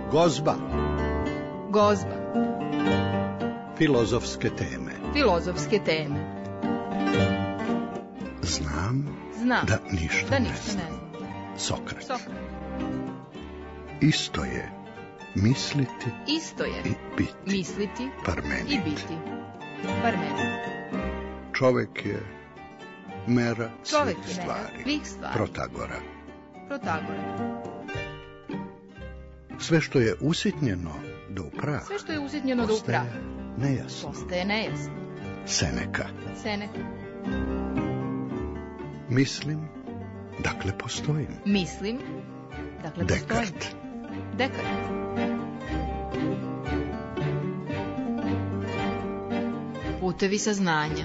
Gozba. Gozba. Filozofske teme. Filozofske teme. Znam da ništa ne znam. Sokrat. Isto je misliti i biti. Misliti Parmenid. i biti. Parmenid. Čovek je mera svih stvari. Protagora. Sve što je usitnjeno do prah. Postaje nejasno. Seneka. Mislim, dakle postojim. Dekart. Putevi saznanja.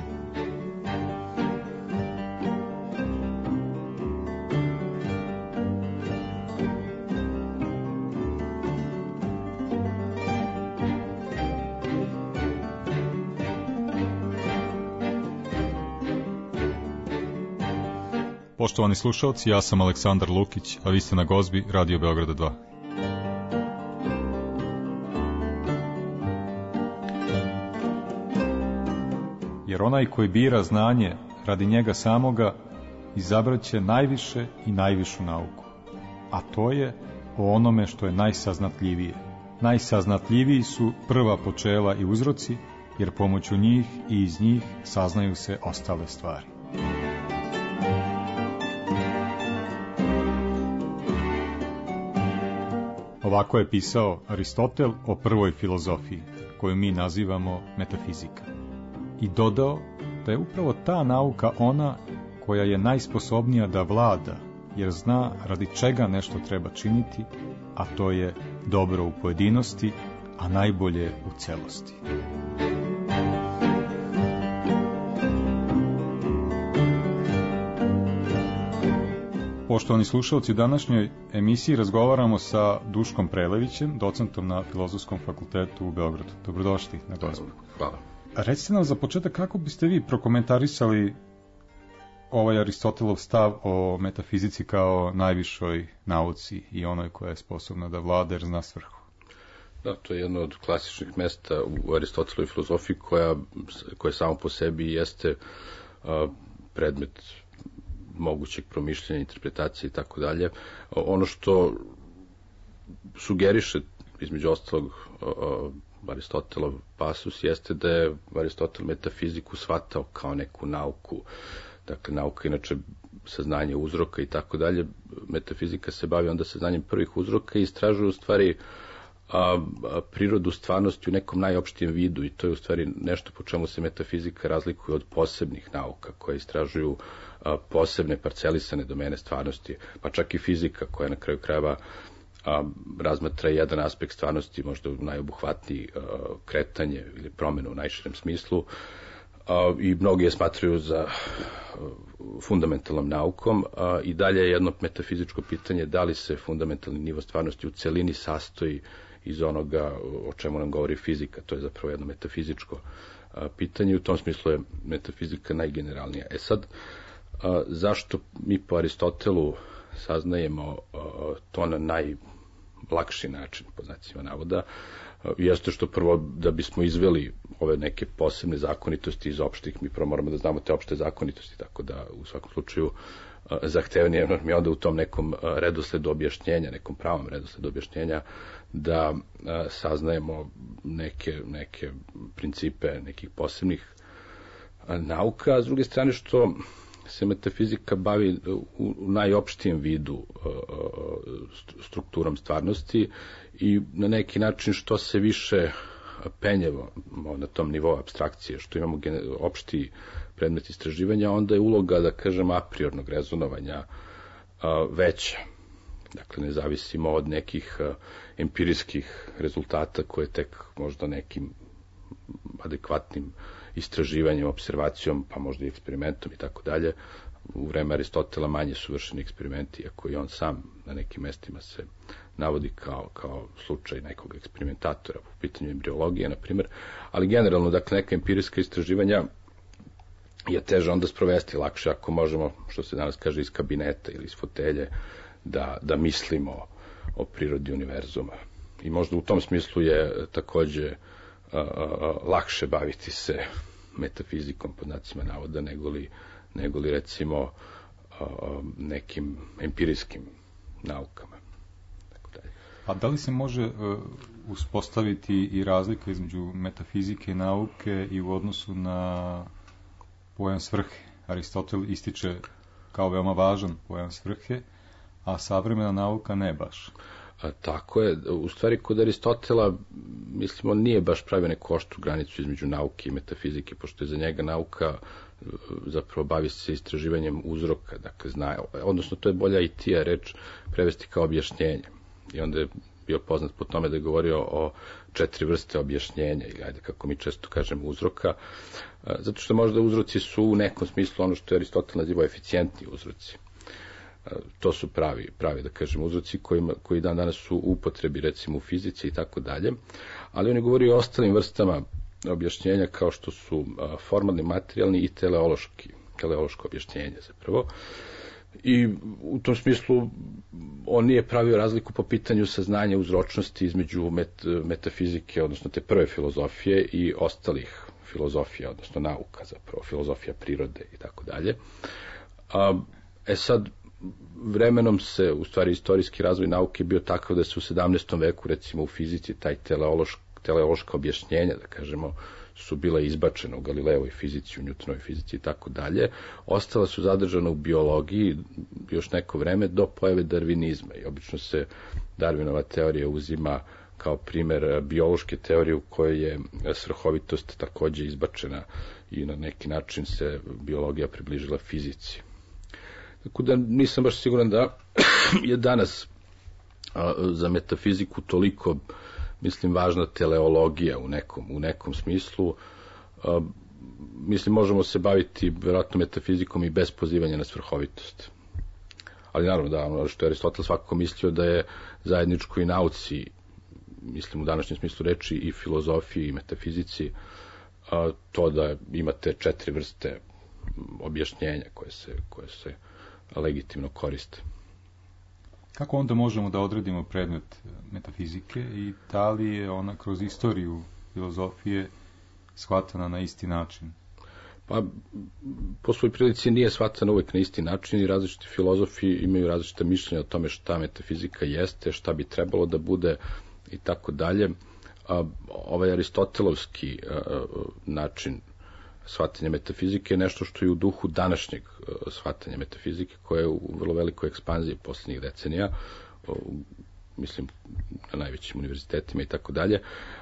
Poštovani slušalci, ja sam Aleksandar Lukić, a vi ste na Gozbi Radio Beograda 2. Jer onaj koji bira znanje radi njega samoga, izabraće najviše i najvišu nauku. A to je o onome što je najsaznatljivije. Najsaznatljiviji su prva počela i uzroci, jer pomoću njih i iz njih saznaju se ostale stvari. Ovako je pisao Aristotel o prvoj filozofiji, koju mi nazivamo metafizika. I dodao da je upravo ta nauka ona koja je najsposobnija da vlada, jer zna radi čega nešto treba činiti, a to je dobro u pojedinosti, a najbolje u celosti. Poštovani slušalci, u današnjoj emisiji razgovaramo sa Duškom Prelevićem, docentom na Filozofskom fakultetu u Beogradu. Dobrodošli na Gozbu. Hvala. Recite nam za početak kako biste vi prokomentarisali ovaj Aristotelov stav o metafizici kao najvišoj nauci i onoj koja je sposobna da vlada jer zna svrhu? Da, to je jedno od klasičnih mesta u Aristotelovoj filozofiji koja samo po sebi jeste predmet mogućeg promišljanja, interpretacije i tako dalje. Ono što sugeriše između ostalog Aristotelov pasus jeste da je Aristotel metafiziku shvatao kao neku nauku. Dakle, nauka inače saznanje uzroka i tako dalje. Metafizika se bavi onda saznanjem prvih uzroka i istražuje u stvari prirodu stvarnosti u nekom najopštijem vidu i to je u stvari nešto po čemu se metafizika razlikuje od posebnih nauka koje istražuju posebne parcelisane domene stvarnosti, pa čak i fizika koja na kraju krajeva razmatra jedan aspekt stvarnosti, možda najobuhvatniji kretanje ili promenu u najširem smislu i mnogi je smatraju za fundamentalnom naukom i dalje je jedno metafizičko pitanje da li se fundamentalni nivo stvarnosti u celini sastoji iz onoga o čemu nam govori fizika, to je zapravo jedno metafizičko pitanje i u tom smislu je metafizika najgeneralnija. Sad, zašto mi po Aristotelu saznajemo to na najlakši način, po znacima navoda, jeste što prvo da bismo izveli ove neke posebne zakonitosti iz opštih, mi prvo moramo da znamo te opšte zakonitosti, tako da u svakom slučaju zahtevnije mi onda u tom nekom redosledu objašnjenja, nekom pravom redosledu objašnjenja da saznajemo neke principe nekih posebnih nauka, a s druge strane što se metafizika bavi u najopštijem vidu strukturom stvarnosti i na neki način što se više penjemo na tom nivou apstrakcije, što imamo opšti predmet istraživanja, onda je uloga, da kažem, a priornog rezonovanja veća. Dakle, ne zavisimo od nekih empirijskih rezultata koje tek možda nekim adekvatnim istraživanjem, observacijom, pa možda i eksperimentom i tako dalje. U vreme Aristotela manje su vršeni eksperimenti, iako i on sam na nekim mestima se navodi kao slučaj nekog eksperimentatora u pitanju embriologije, na primjer. Ali generalno, dakle, neka empirijska istraživanja je teže onda sprovesti, lakše ako možemo, što se danas kaže, iz kabineta ili iz fotelje, da mislimo o prirodi univerzuma. I možda u tom smislu je takođe lakše baviti se metafizikom pod znacima navoda nego li recimo nekim empirijskim naukama. A da li se može uspostaviti i razlika između metafizike i nauke i u odnosu na pojam svrhe? Aristotel ističe kao veoma važan pojam svrhe, a savremena nauka ne baš. Tako je. U stvari, kod Aristotela, mislimo, nije baš pravio neku oštru granicu između nauke i metafizike, pošto je za njega nauka zapravo bavi se istraživanjem uzroka, dakle zna, odnosno to je bolja i tija reč prevesti kao objašnjenje. I onda je bio poznat po tome da je govorio o 4 vrste objašnjenja, ili ajde kako mi često kažemo uzroka, zato što možda uzroci su u nekom smislu ono što je Aristotel nazivao eficijentni uzroci. To su pravi da kažem uzroci koji dan danas su u upotrebi recimo u fizici i tako dalje, ali on je govorio o ostalim vrstama objašnjenja kao što su formalni, materijalni i teleološko objašnjenje zapravo. I u tom smislu on nije pravio razliku po pitanju saznanja uzročnosti između metafizike, odnosno te prve filozofije i ostalih filozofija, odnosno nauka zapravo, filozofija prirode i tako dalje. Sad, vremenom se, u stvari, istorijski razvoj nauke bio takav da se u 17. veku, recimo u fizici, taj teleološka objašnjenja, da kažemo, su bila izbačena u Galilejevoj fizici, u Newtonovoj fizici i tako dalje. Ostala su zadržana u biologiji još neko vreme do pojave darvinizma. I obično se Darwinova teorija uzima kao primer biološke teorije u kojoj je svrhovitost takođe izbačena i na neki način se biologija približila fizici. Tako da nisam baš siguran da je danas za metafiziku toliko, mislim, važna teleologija u nekom smislu. Mislim, možemo se baviti vjerojatno metafizikom i bez pozivanja na svrhovitost. Ali naravno da, ono što je Aristotel svakako mislio da je zajedničko i nauci, mislim u današnjem smislu reči, i filozofiji i metafizici, to da imate 4 vrste objašnjenja koje se legitimno koriste. Kako onda možemo da odredimo predmet metafizike i da li je ona kroz istoriju filozofije shvatana na isti način? Pa, po svoj prilici nije shvatana uvek na isti način i različiti filozofi imaju različite mišljenja o tome šta metafizika jeste, šta bi trebalo da bude i tako dalje. Ovaj aristotelovski način shvatanja metafizike je nešto što je u duhu današnjeg shvatanja metafizike, koje je u vrlo velikoj ekspanziji posljednjih decenija, mislim na najvećim univerzitetima i tako dalje,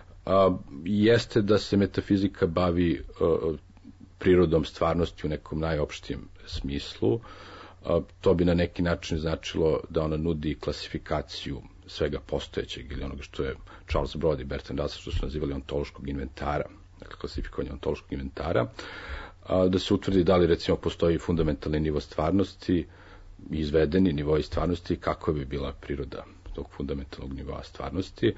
jeste da se metafizika bavi prirodom stvarnosti u nekom najopštijem smislu. To bi na neki način značilo da ona nudi klasifikaciju svega postojećeg ili onoga što je Charles Brody i Bertrand Russell što su nazivali ontološkog inventara, dakle klasifikovanje ontološkog inventara, da se utvrdi da li recimo postoji fundamentalni nivo stvarnosti, izvedeni nivoi stvarnosti, kako bi bila priroda tog fundamentalnog nivoa stvarnosti.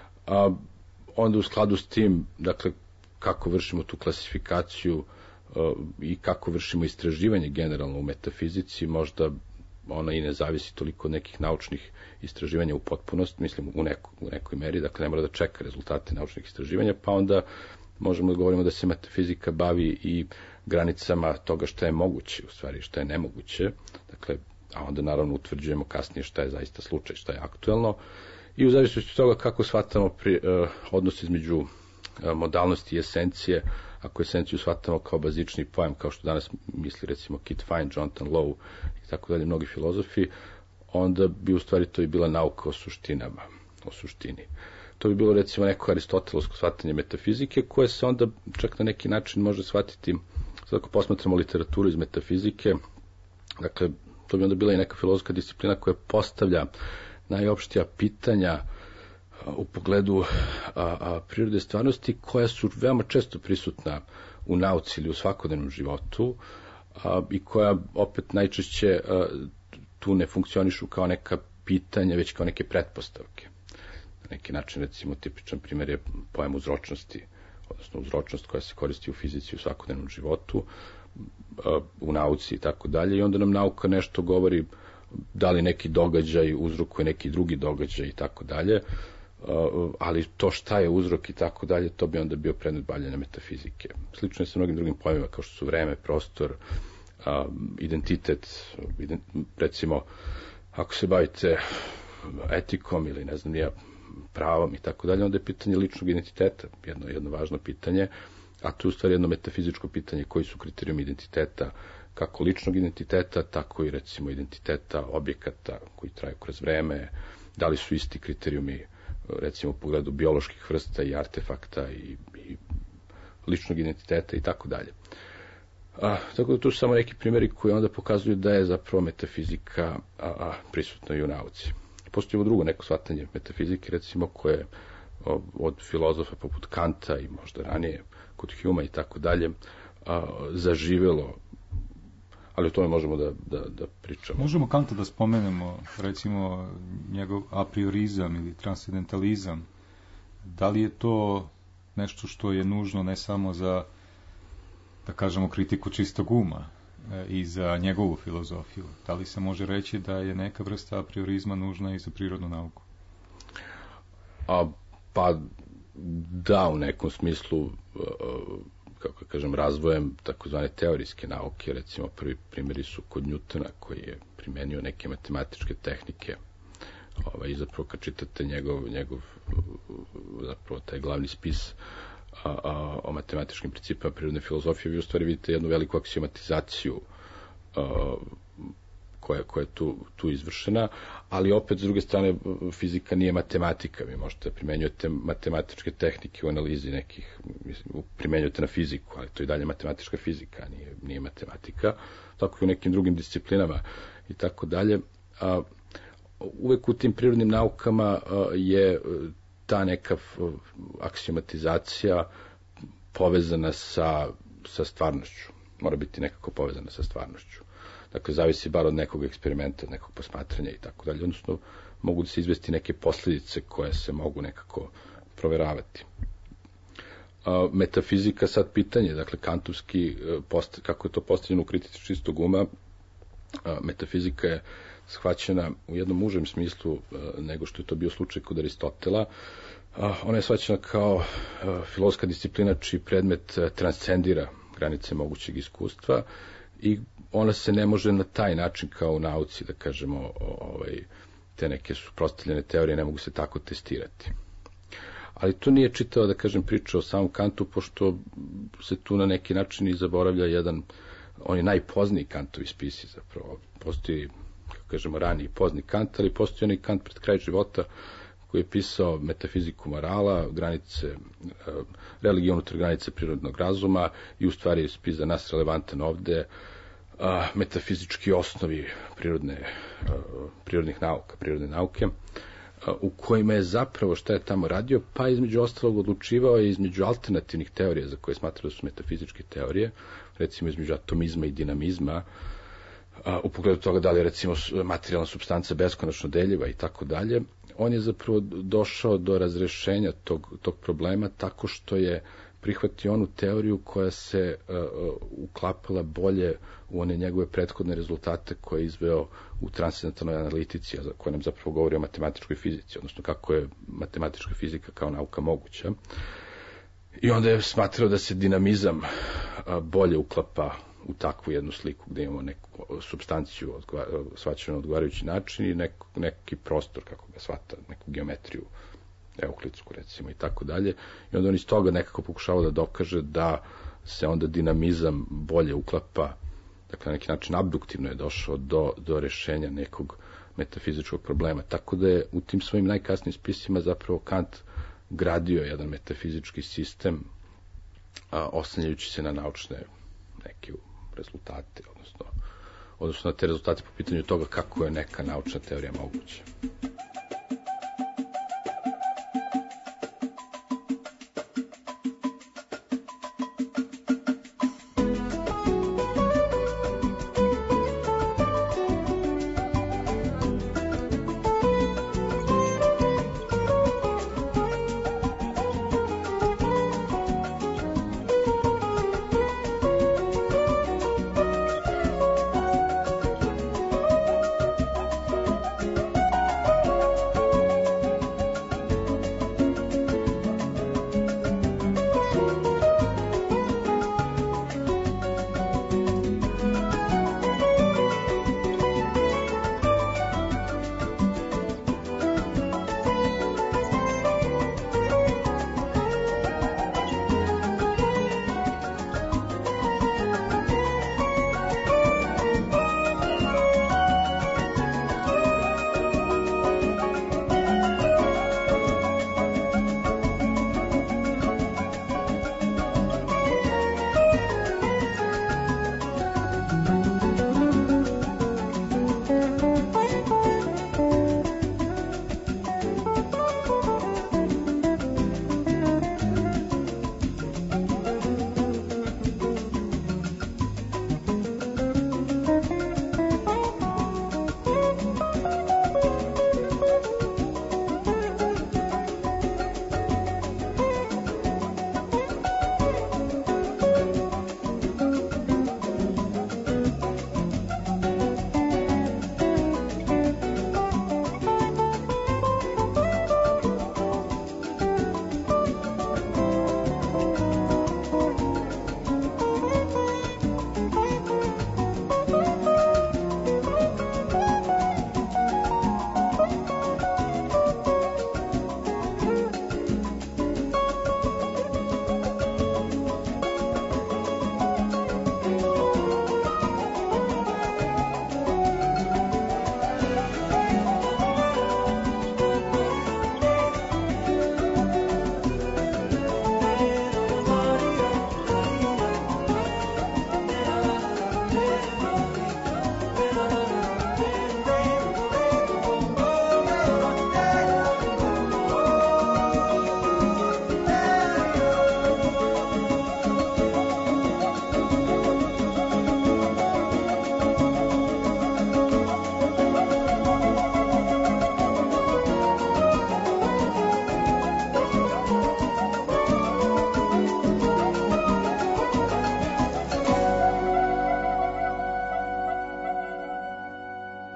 Onda u skladu s tim, dakle, kako vršimo tu klasifikaciju i kako vršimo istraživanje generalno u metafizici, možda ona i ne zavisi toliko od nekih naučnih istraživanja u potpunost, mislim u nekoj meri, dakle ne mora da čeka rezultate naučnih istraživanja, pa onda možemo da govorimo da se metafizika bavi i granicama toga šta je moguće, u stvari šta je nemoguće, dakle, a onda naravno utvrđujemo kasnije šta je zaista slučaj, šta je aktuelno, i u zavisnosti od toga kako shvatamo odnos između modalnosti i esencije, ako esenciju shvatamo kao bazični pojam, kao što danas misli recimo Kit Fine, Jonathan Lowe i tako dalje, mnogi filozofi, onda bi u stvari to i bila nauka o suštinama, o suštini. To bi bilo recimo neko aristotelovsko shvatanje metafizike, koje se onda čak na neki način može shvatiti, sad ako posmatramo literaturu iz metafizike, dakle, to bi onda bila i neka filozofska disciplina koja postavlja najopštija pitanja u pogledu prirode stvarnosti, koja su veoma često prisutna u nauci ili u svakodnevnom životu i koja opet najčešće tu ne funkcionišu kao neka pitanja, već kao neke pretpostavke. Na neki način, recimo, tipičan primjer je pojam uzročnosti, odnosno uzročnost koja se koristi u fizici u svakodnevnom životu, u nauci i tako dalje, i onda nam nauka nešto govori da li neki događaj uzrokuje neki drugi događaj i tako dalje. ali to šta je uzrok i tako dalje, to bi onda bio predmet bavljenja metafizike. Slično je sa mnogim drugim pojmima, kao što su vreme, prostor, identitet, recimo, ako se bavite etikom ili ne znam ja, pravom i tako dalje, onda je pitanje ličnog identiteta, jedno važno pitanje, a to je u stvari jedno metafizičko pitanje, koji su kriterijumi identiteta, kako ličnog identiteta, tako i recimo identiteta objekata koji traju kroz vreme, da li su isti kriterijumi recimo u pogledu bioloških vrsta i artefakta i ličnog identiteta i tako dalje. Tako da tu su samo neki primjeri koji onda pokazuju da je zapravo metafizika prisutna i u nauci. Postoji drugo neko shvatanje metafizike, recimo, koje od filozofa poput Kanta i možda ranije kod Humea i tako dalje zaživelo, ali o tome možemo da pričamo. Možemo Kanta da spomenemo, recimo, njegov apriorizam ili transcendentalizam. Da li je to nešto što je nužno ne samo za, da kažemo, kritiku čistog uma i za njegovu filozofiju? Da li se može reći da je neka vrsta apriorizma nužna i za prirodnu nauku? Pa da, u nekom smislu, kako kažem, razvojem takozvane teorijske nauke, recimo prvi primjeri su kod Newtona, koji je primenio neke matematičke tehnike, i zapravo kad čitate njegov zapravo taj glavni spis o matematičkim principima prirodne filozofije, vi u stvari vidite jednu veliku aksiomatizaciju koja je tu izvršena, ali opet, s druge strane, fizika nije matematika. Vi možete da primenjujete matematičke tehnike u analizi nekih, primenjujete na fiziku, ali to je i dalje matematička fizika, nije matematika, tako i u nekim drugim disciplinama i tako dalje. Uvek u tim prirodnim naukama je ta neka aksiomatizacija povezana sa stvarnošću. Mora biti nekako povezana sa stvarnošću. Dakle, zavisi bar od nekog eksperimenta, od nekog posmatranja i tako dalje. Odnosno, mogu da se izvesti neke posljedice koje se mogu nekako proveravati. Metafizika, sad pitanje, dakle, kantovski, kako je to postavljeno u kritici čistog uma, metafizika je shvaćena u jednom užem smislu nego što je to bio slučaj kod Aristotela. Ona je shvaćena kao filozofska disciplina čiji predmet transcendira granice mogućeg iskustva i ona se ne može na taj način kao u nauci, da kažemo, te neke suprotstavljene teorije ne mogu se tako testirati. Ali to nije čitao, da kažem, priča o samom Kantu, pošto se tu na neki način i zaboravlja jedan, on je najpozniji Kantovi spisi zapravo. Postoji, kako kažemo, raniji pozniji Kant, ali postoji onaj Kant pred kraj života koji je pisao metafiziku morala, granice, religiju unutar granice prirodnog razuma i u stvari je spis za nas relevantan ovde, metafizički osnovi prirodnih nauka, prirodne nauke, u kojima je zapravo šta je tamo radio, pa između ostalog odlučivao je između alternativnih teorija za koje smatrao da su metafizičke teorije, recimo između atomizma i dinamizma, u pogledu toga da li je recimo materijalna supstanca beskonačno deljiva i tako dalje. On je zapravo došao do razrešenja tog problema tako što je prihvatio onu teoriju koja se uklapala bolje u one njegove prethodne rezultate koje je izveo u transcendentalnoj analitici, a koja nam zapravo govori o matematičkoj fizici, odnosno kako je matematička fizika kao nauka moguća. I onda je smatrao da se dinamizam bolje uklapa u takvu jednu sliku gde imamo neku supstanciju shvaćenu na odgovarajući način i neki prostor, kako ga shvata, neku geometriju euklidsku, recimo, i tako dalje. I onda on iz toga nekako pokušava da dokaže da se onda dinamizam bolje uklapa, dakle, na neki način abduktivno je došao do rešenja nekog metafizičkog problema. Tako da je u tim svojim najkasnijim spisima zapravo Kant gradio jedan metafizički sistem, oslanjajući se na naučne neke rezultate, odnosno na te rezultate po pitanju toga kako je neka naučna teorija moguća.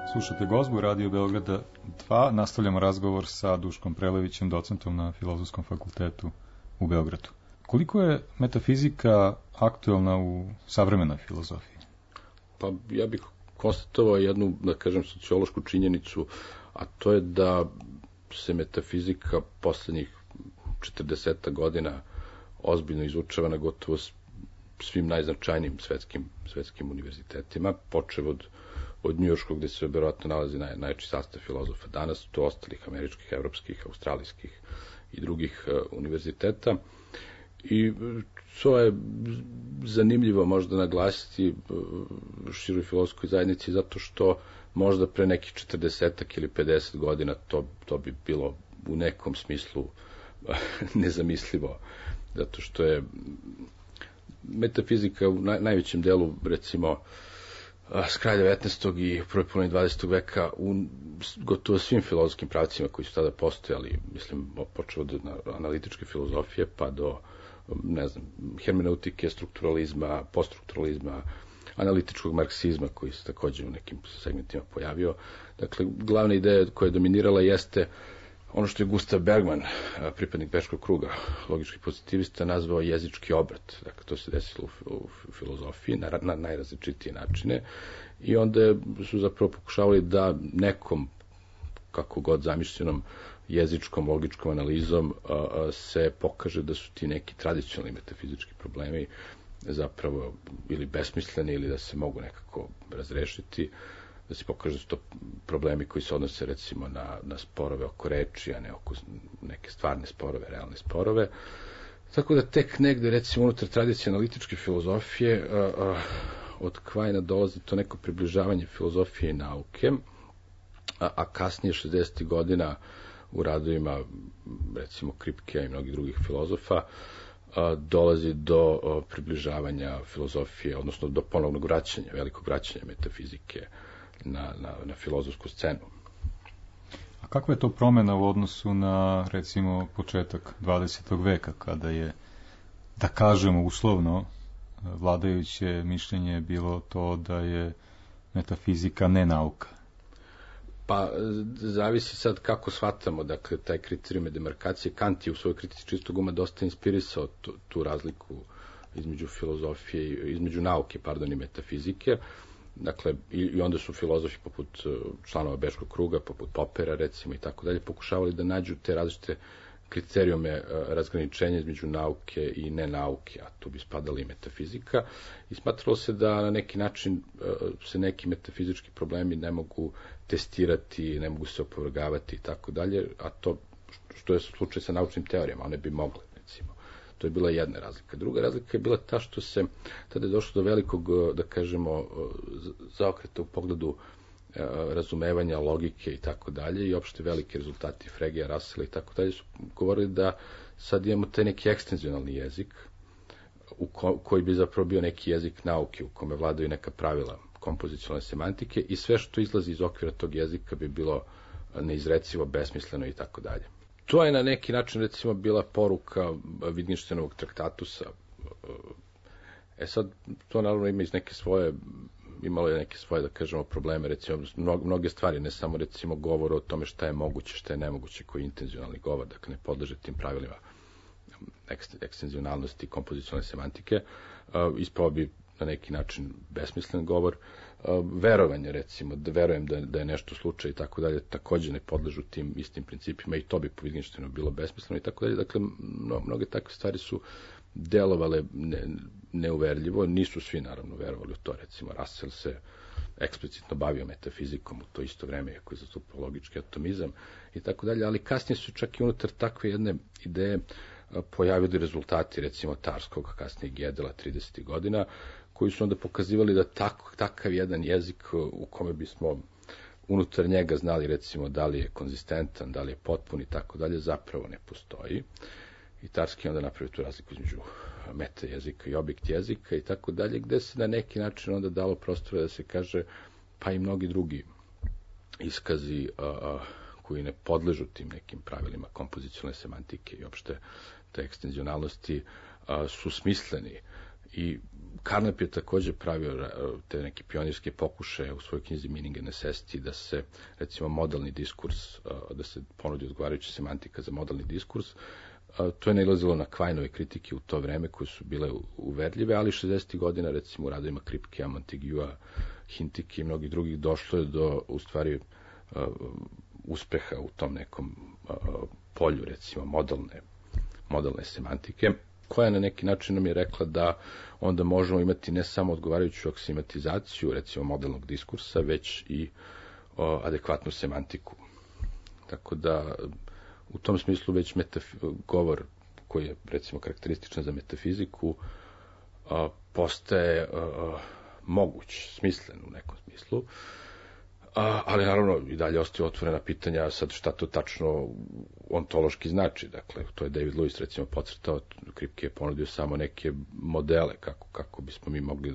Slušate Gozbu, Radio Beograda 2. Nastavljamo razgovor sa Duškom Prelevićem, docentom na Filozofskom fakultetu u Beogradu. Koliko je metafizika aktuelna u savremenoj filozofiji? Pa ja bih konstatovao jednu, da kažem, sociološku činjenicu, a to je da se metafizika poslednjih 40 godina ozbiljno izučava na gotovo svim najznačajnijim svetskim univerzitetima, počev od njujorškog, gde se verovatno nalazi najjači sastav filozofa danas, do ostalih američkih, evropskih, australijskih i drugih univerziteta. I to je zanimljivo možda naglasiti široj filozofskoj zajednici, zato što možda pre nekih 40 ili 50 godina to bi bilo u nekom smislu nezamislivo, zato što je metafizika u najvećem delu, recimo, s kraja 19. i prvoj polovini 20. veka u gotovo svim filozofskim pravcima koji su tada postojali, mislim, počeo od analitičke filozofije pa do, ne znam, hermeneutike, strukturalizma, poststrukturalizma, analitičkog marksizma koji se takođe u nekim segmentima pojavio. Dakle, glavna ideja koja je dominirala jeste ono što je Gustav Bergman, pripadnik Bečkog kruga, logički pozitivista, nazvao jezički obrat. Dakle, to se desilo u filozofiji na najrazličitije načine i onda su zapravo pokušavali da nekom, kako god zamišljenom, jezičkom, logičkom analizom se pokaže da su ti neki tradicionalni metafizički problemi zapravo ili besmisleni ili da se mogu nekako razrešiti, da se pokaže da su to problemi koji se odnose recimo na sporove oko reči, a ne oko neke stvarne sporove, realne sporove. Tako da tek negde recimo unutar tradicije analitičke filozofije od Kvajna dolazi to neko približavanje filozofije i nauke, a kasnije 60. godina u radovima recimo Kripkea i mnogih drugih filozofa dolazi do približavanja filozofije, odnosno do ponovnog vraćanja, velikog vraćanja metafizike na filozofsku scenu. A kakva je to promena u odnosu na, recimo, početak 20. veka, kada je, da kažemo uslovno, vladajuće mišljenje bilo to da je metafizika ne nauka? Pa, zavisi sad kako shvatamo, dakle, taj kriterijum demarkacije. Kant je u svojoj kritici čistog uma dosta inspirisao tu razliku između filozofije, između nauke, i metafizike. Dakle, i onda su filozofi poput članova Bečkog kruga, poput Popera, recimo, i tako dalje, pokušavali da nađu te različite kriterijume razgraničenja između nauke i nenauke, a tu bi spadala i metafizika, i smatralo se da na neki način se neki metafizički problemi ne mogu testirati, ne mogu se opovrgavati i tako dalje, a to što je slučaj sa naučnim teorijama, one bi mogle, recimo. To je bila jedna razlika. Druga razlika je bila ta što se tada je došlo do velikog, da kažemo, zaokreta u pogledu razumevanja logike i tako dalje, i opšte velike rezultati Fregea, Russella i tako dalje su govorili da sad imamo taj neki ekstenzionalni jezik koji bi zapravo bio neki jezik nauke u kome vladaju neka pravila kompozicionalne semantike i sve što izlazi iz okvira tog jezika bi bilo neizrecivo, besmisleno i tako dalje. To je na neki način, recimo, bila poruka Wittgensteinovog traktatusa. Sad, to naravno ima imalo je neke svoje, da kažemo, probleme, recimo, mnoge stvari, ne samo, recimo, govor o tome šta je moguće, šta je nemoguće, koji je intenzionalni govor, dakle, ne podleže tim pravilima ekstenzionalnosti i kompozicionalne semantike, ispao bi na neki način besmislen govor. Verovanje, recimo, da verujem da je nešto slučaj i tako dalje, takođe ne podležu tim istim principima i to bi po Wittgensteinu bilo besmisleno i tako dalje. Dakle, mnoge takve stvari su delovale neuverljivo, nisu svi naravno verovali u to, recimo Russell se eksplicitno bavio metafizikom u to isto vreme, ako je zastupao logički atomizam i tako dalje, ali kasnije su čak i unutar takve jedne ideje pojavili rezultati, recimo Tarskog, kasnije Gödela 30. godina, koji su onda pokazivali da takav jedan jezik u kome bismo unutar njega znali, recimo, da li je konzistentan, da li je potpun i tako dalje, zapravo ne postoji. I Tarski onda napravi tu razliku između meta jezika i objekt jezika i tako dalje, gde se na neki način onda dalo prostora da se kaže, pa i mnogi drugi iskazi koji ne podležu tim nekim pravilima kompozicionalne semantike i opšte te ekstenzionalnosti su smisleni. I Carnap je takođe pravio te neke pionirske pokušaje u svojoj knjizi Meaning and Necessity da se, recimo, modalni diskurs, da se ponudi odgovarajuća semantika za modalni diskurs. To je nailazilo na Quineove kritike u to vreme koje su bile uverljive, ali 60. godina, recimo u radovima Kripkea, Montaguea, Hintike i mnogih drugih, došlo je do, u stvari, uspeha u tom nekom polju, recimo, modalne semantike, koja na neki način nam je rekla da onda možemo imati ne samo odgovarajuću aksimatizaciju, recimo, modelnog diskursa, već i adekvatnu semantiku. Tako da, u tom smislu već govor koji je, recimo, karakterističan za metafiziku, postaje moguć, smislen u nekom smislu, ali naravno i dalje ostaju otvorena pitanja sad šta to tačno ontološki znači. Dakle, to je David Lewis, recimo, podcrtao, Kripke je ponudio samo neke modele kako bismo mi mogli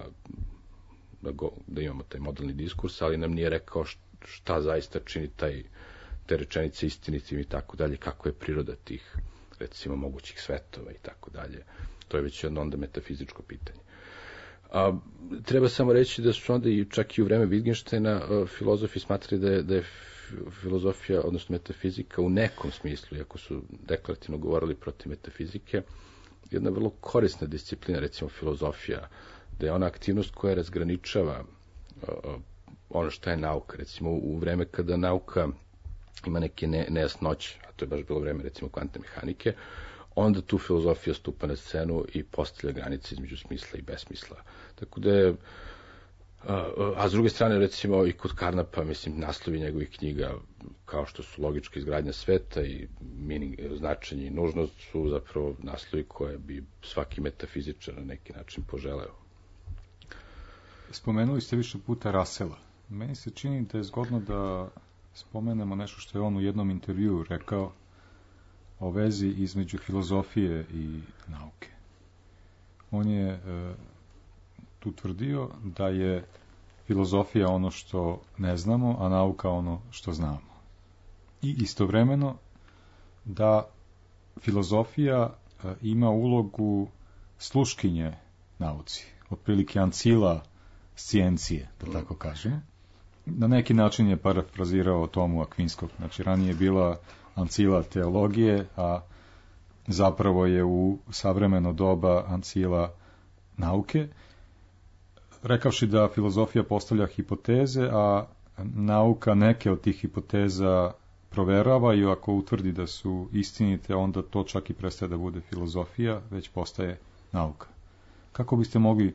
da imamo taj modelni diskurs, ali nam nije rekao šta zaista čini te rečenice istinitim i tako dalje, kako je priroda tih, recimo, mogućih svetova i tako dalje. To je već jedno onda metafizičko pitanje. Treba samo reći da su onda čak i u vreme Wittgensteina filozofi smatrali da je filozofija, odnosno metafizika, u nekom smislu, iako su deklarativno govorili protiv metafizike, jedna vrlo korisna disciplina, recimo filozofija, da je ona aktivnost koja razgraničava ono što je nauka. Recimo, u vreme kada nauka ima neke nejasnoće, a to je baš bilo vreme, recimo, kvantne mehanike, onda tu filozofija stupa na scenu i postavlja granice između smisla i besmisla. Tako da je, a s druge strane, recimo, i kod Carnapa, mislim, naslovi njegovih knjiga, kao što su Logička izgradnja sveta i Značenje i nužnost, su zapravo naslovi koje bi svaki metafizičar na neki način poželeo. Spomenuli ste više puta Russella. Meni se čini da je zgodno da spomenemo nešto što je on u jednom intervjuu rekao o vezi između filozofije i nauke. On je tu tvrdio da je filozofija ono što ne znamo, a nauka ono što znamo. I istovremeno da filozofija ima ulogu sluškinje nauci, otprilike ancila sciencije, da tako kažemo. Na neki način je parafrazirao Tomu Akvinskog. Znači, ranije je bila ancila teologije, a zapravo je u savremeno doba ancila nauke, rekavši da filozofija postavlja hipoteze, a nauka neke od tih hipoteza proverava i ako utvrdi da su istinite, onda to čak i prestaje da bude filozofija, već postaje nauka. Kako biste mogli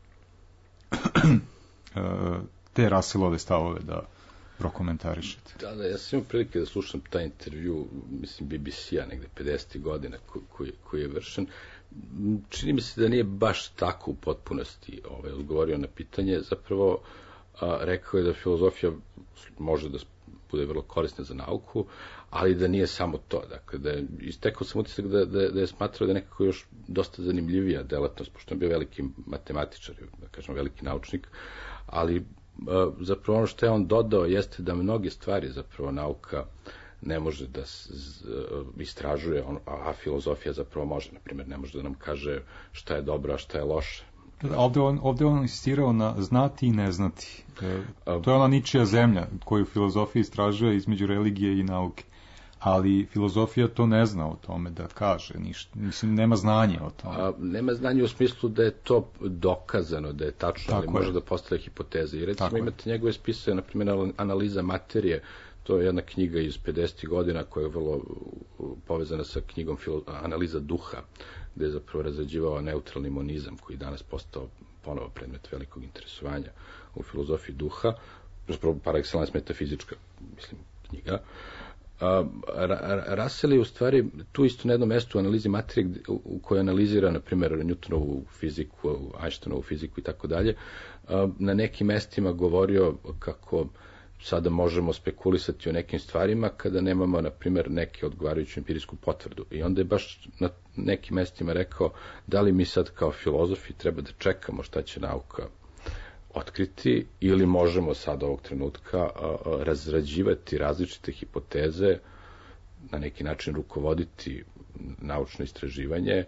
te Russellove stavove da prokomentarišete? Da, ja sam imao prilike da slušam taj intervju, mislim, BBC-a negde 50. godina koji je vršen. Čini mi se da nije baš tako u potpunosti odgovorio na pitanje. Zapravo, rekao je da filozofija može da bude vrlo korisna za nauku, ali da nije samo to. Dakle, da je istekao sam utisak da je smatrao da je nekako još dosta zanimljivija delatnost, pošto je bio veliki matematičar, da kažemo veliki naučnik, ali zapravo ono što je on dodao jeste da mnoge stvari zapravo nauka ne može da istražuje, a filozofija zapravo može. Naprimjer, ne može da nam kaže šta je dobro, a šta je loše. Ovdje on insistirao na znati i ne znati. To je ona ničija zemlja koju filozofija istražuje između religije i nauke. Ali filozofija to ne zna o tome da kaže ništa. Mislim, nema znanja o tome. Nema znanja u smislu da je to dokazano, da je tačno, tako ali može da postavlja hipoteze. I recimo imate njegove spise, na primjer, Analiza materije, to je jedna knjiga iz 50. godina koja je vrlo povezana sa knjigom Analiza duha, gde je zapravo razrađivao neutralni monizam, koji je danas postao ponovo predmet velikog interesovanja u filozofiji duha, zapravo par excellence metafizička, mislim, knjiga. Russell je u stvari tu isto na jednom mestu u Analizi materije u kojoj analizira, na primjer, Newtonovu fiziku, Einsteinovu fiziku i tako dalje, na nekim mestima govorio kako sada možemo spekulisati o nekim stvarima kada nemamo, na primjer, neke odgovarajuću empirijsku potvrdu. I onda je baš na nekim mestima rekao da li mi sad kao filozofi treba da čekamo šta će nauka otkriti ili možemo sad ovog trenutka razrađivati različite hipoteze, na neki način rukovoditi naučno istraživanje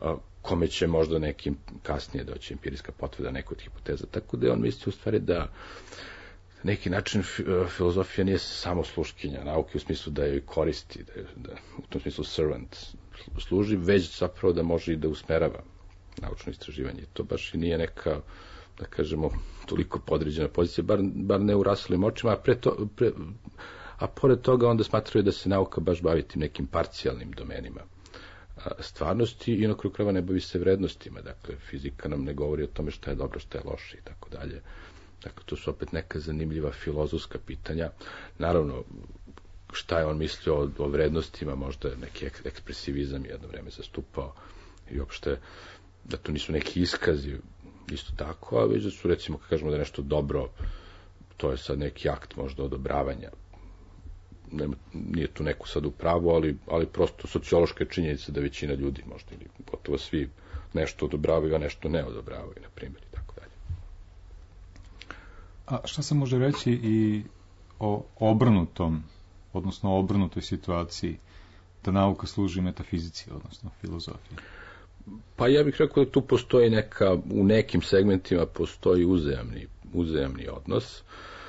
kome će možda nekim kasnije doći empirijska potvrda nekoj od hipoteza. Tako da on misli u stvari da neki način filozofija nije samo sluškinja nauke u smislu da joj koristi, da u tom smislu servant služi, već zapravo da može i da usmerava naučno istraživanje. To baš i nije neka, da kažemo, toliko podređena pozicija, bar ne u Russellovim očima, a pored toga onda smatraju da se nauka baš bavi tim nekim parcijalnim domenima stvarnosti i na kraju krajeva ne bavi se vrednostima. Dakle, fizika nam ne govori o tome šta je dobro, šta je loše i tako dalje. Dakle, to su opet neka zanimljiva filozofska pitanja. Naravno, šta je on mislio o vrednostima, možda neki ekspresivizam jedno vreme zastupao i uopšte da to nisu neki iskazi isto tako, a već da su, recimo, kad kažemo da je nešto dobro, to je sad neki akt možda odobravanja. Nije tu neko sad u pravu, ali prosto sociološka činjenica da većina ljudi, možda ili gotovo svi, nešto odobravaju, a nešto ne odobravaju, na primjer, i tako dalje. A šta se može reći i o obrnutom, odnosno obrnutoj situaciji da nauka služi metafizici, odnosno filozofiji? Pa ja bih rekao da tu postoji u nekim segmentima postoji uzajamni odnos.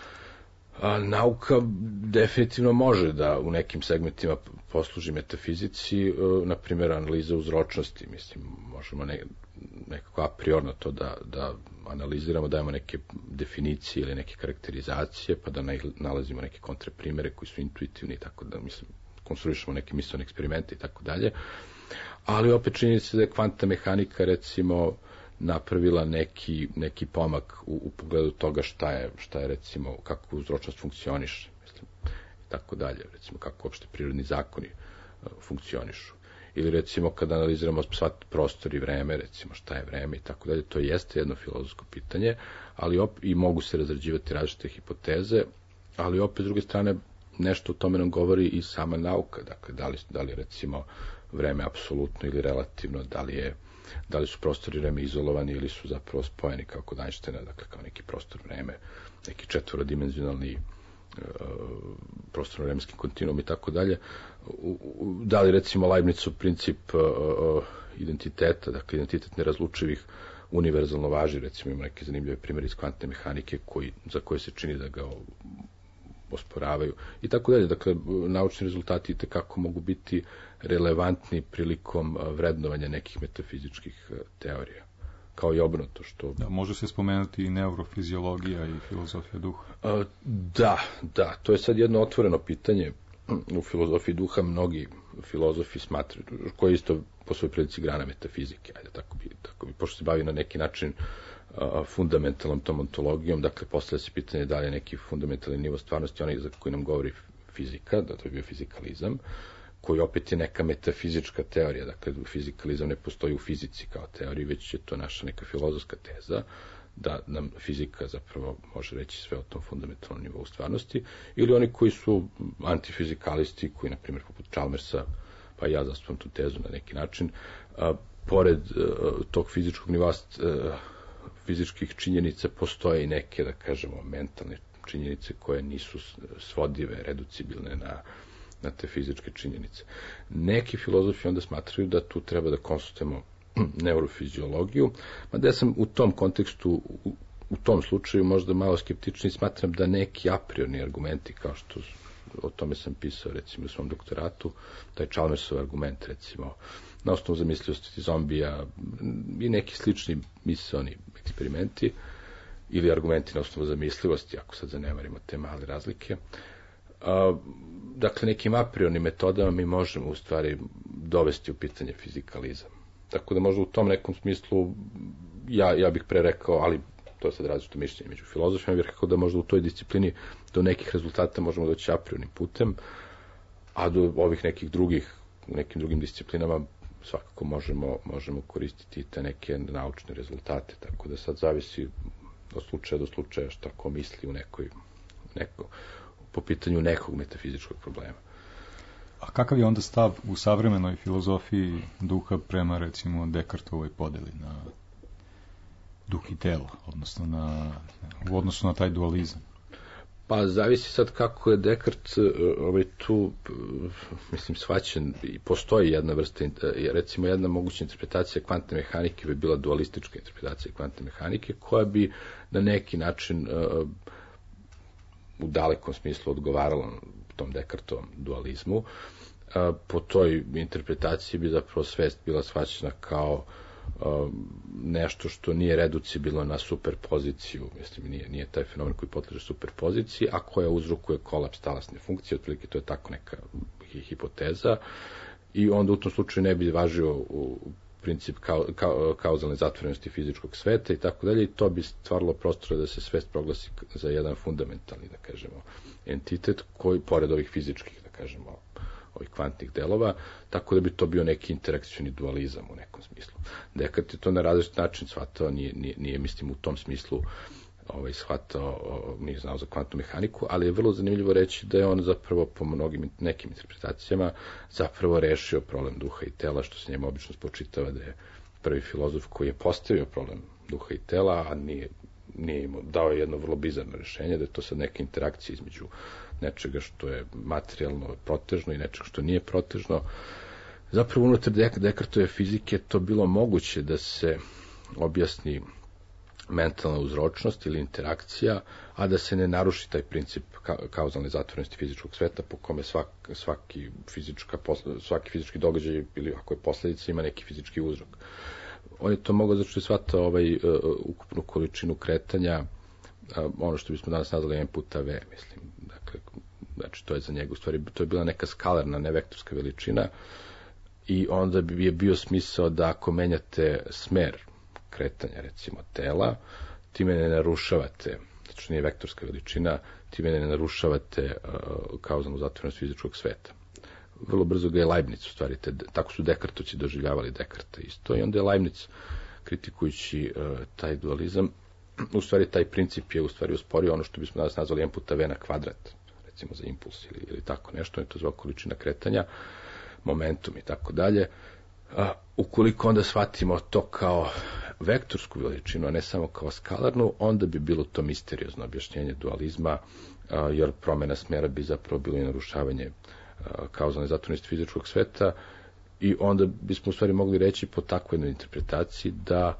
A nauka definitivno može da u nekim segmentima posluži metafizici, na primjer analiza uzročnosti, mislim, možemo nekako a priorno to da analiziramo, dajemo neke definicije ili neke karakterizacije, pa da nalazimo neke kontraprimere koji su intuitivni, tako da, mislim, konstruišemo neke mislene eksperimente i tako dalje. Ali opet činjenica da je kvantna mehanika, recimo, napravila neki pomak u pogledu toga šta je recimo, kako uzročnost funkcioniše, mislim, i tako dalje, recimo, kako uopšte prirodni zakoni funkcionišu. Ili, recimo, kada analiziramo sva prostor i vreme, recimo, šta je vreme i tako dalje, to jeste jedno filozofsko pitanje, ali i mogu se razrađivati različite hipoteze, ali opet, s druge strane, nešto o tome nam govori i sama nauka, dakle, da li recimo, vreme apsolutno ili relativno, da li su prostor i vreme izolovani ili su zapravo spojeni kao kod Einsteina, dakle kao neki prostor vreme, neki četvorodimenzionalni prostorno-vremenski kontinuum i tako dalje. Da li recimo Leibnizov princip identiteta, dakle identitet nerazlučivih univerzalno važi, recimo ima neke zanimljive primjere iz kvantne mehanike za koje se čini da ga osporavaju i tako dalje. Dakle, naučni rezultati itekako mogu biti relevantni prilikom vrednovanja nekih metafizičkih teorija, kao i obrnuto što... Da, može se spomenuti i neurofiziologija i filozofija duha. Da, to je sad jedno otvoreno pitanje. U filozofiji duha mnogi filozofi smatraju, koji isto po svojoj prilici grana metafizike, ajde, tako bi, pošto se bavi na neki način fundamentalnom tom ontologijom, dakle, postavlja se pitanje da li je neki fundamentalni nivo stvarnosti, onaj za koji nam govori fizika, da to je bio fizikalizam, koji opet je neka metafizička teorija, dakle, fizikalizam ne postoji u fizici kao teoriji, već je to naša neka filozofska teza, da nam fizika zapravo može reći sve o tom fundamentalnom nivou stvarnosti, ili oni koji su antifizikalisti, koji, na primjer, poput Chalmersa, pa ja zastupam tu tezu na neki način, pored tog fizičkog nivoa fizičkih činjenica postoje i neke, da kažemo, mentalne činjenice koje nisu svodive, reducibilne na te fizičke činjenice. Neki filozofi onda smatraju da tu treba da konsultujemo neurofiziologiju, mada ja sam u tom kontekstu, u tom slučaju možda malo skeptični, smatram da neki a priorni argumenti, kao što o tome sam pisao recimo u svom doktoratu, taj Chalmersov argument recimo, na osnovu zamislivosti zombija i neki slični misaoni eksperimenti ili argumenti na osnovu zamislivosti, ako sad zanemarimo te male razlike. Dakle, nekim a priornim metodama mi možemo u stvari dovesti u pitanje fizikalizam. Tako da možda u tom nekom smislu ja bih pre rekao, ali to je sad različito mišljenje među filozofima, bih rekao da možda u toj disciplini do nekih rezultata možemo doći a priornim putem, a do ovih nekih drugih, u nekim drugim disciplinama svakako možemo koristiti te neke naučne rezultate, tako da sad zavisi od slučaja do slučaja šta ko misli u po pitanju nekog metafizičkog problema. A kakav je onda stav u savremenoj filozofiji duha prema, recimo, Descartovoj podeli na duh i telo, odnosno u odnosu na taj dualizam? Pa zavisi sad kako je Descartes tu, mislim, shvaćen i postoji jedna vrsta, recimo jedna moguća interpretacija kvantne mehanike bi bila dualistička interpretacija kvantne mehanike, koja bi na neki način u dalekom smislu odgovarala tom Descartovom dualizmu. Po toj interpretaciji bi zapravo svest bila shvaćena kao nešto što nije reducibilno na superpoziciju, mislim, nije taj fenomen koji potleže superpoziciji, a koja uzrokuje kolaps talasne funkcije, otprilike to je tako neka hipoteza, i onda u tom slučaju ne bi važio u princip kauzalne zatvorenosti fizičkog sveta i tako dalje, i to bi stvaralo prostora da se svest proglasi za jedan fundamentalni, da kažemo, entitet koji, pored ovih fizičkih, da kažemo, ovih kvantnih delova, tako da bi to bio neki interakcioni dualizam u nekom smislu. Descartes je to na različit način shvatao, nije mislim u tom smislu shvatao, nije znao za kvantnu mehaniku, ali je vrlo zanimljivo reći da je on zapravo po nekim interpretacijama zapravo rešio problem duha i tela, što se njemu obično spočitava da je prvi filozof koji je postavio problem duha i tela, a nije im dao jedno vrlo bizarno rešenje, da je to sad neka interakcija između nečega što je materijalno protežno i nečega što nije protežno. Zapravo unutar Descartove fizike to bilo moguće da se objasni mentalna uzročnost ili interakcija, a da se ne naruši taj princip kauzalne zatvorenosti fizičkog sveta po kome svaki fizički događaj ili ako je posledica ima neki fizički uzrok. On je to mogao zato što je shvatao ukupnu količinu kretanja, ono što bismo danas nazvali m puta v, mislim. Dakle, znači to je za njega, u stvari, to je bila neka skalarna, ne vektorska veličina, i onda bi je bio smisao da ako menjate smer kretanja, recimo, tela, time ne narušavate, znači nije vektorska veličina, time ne narušavate kauzalnu zatvorenost fizičkog sveta. Vrlo brzo ga je Leibniz, u stvari, tako su Descartovci doživljavali Descartes isto, i onda je Leibniz, kritikujući taj dualizam, u stvari taj princip je u stvari usporio ono što bismo danas nazvali m puta v na kvadrat, recimo za impuls ili tako nešto, je to zvao količina kretanja, momentum i tako dalje. Ukoliko onda shvatimo to kao vektorsku veličinu, a ne samo kao skalarnu, onda bi bilo to misteriozno objašnjenje dualizma, jer promena smera bi zapravo bilo i narušavanje kauzalne zatvorenosti fizičkog sveta, i onda bismo u stvari mogli reći po takvoj jednoj interpretaciji da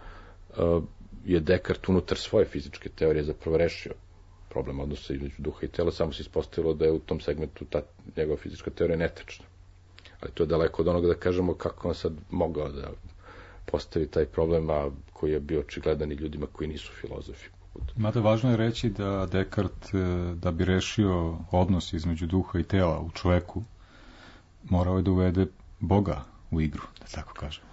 je Descartes unutar svoje fizičke teorije zapravo rešio problem odnosa između duha i tela, samo se ispostavilo da je u tom segmentu ta njegova fizička teorija netačna. Ali to je daleko od onoga da kažemo kako on sad mogao da postavi taj problem, a koji je bio očigledan i ljudima koji nisu filozofi. Mada važno je reći da Descartes, da bi rešio odnos između duha i tela u čoveku, morao je da uvede Boga u igru, da tako kažemo.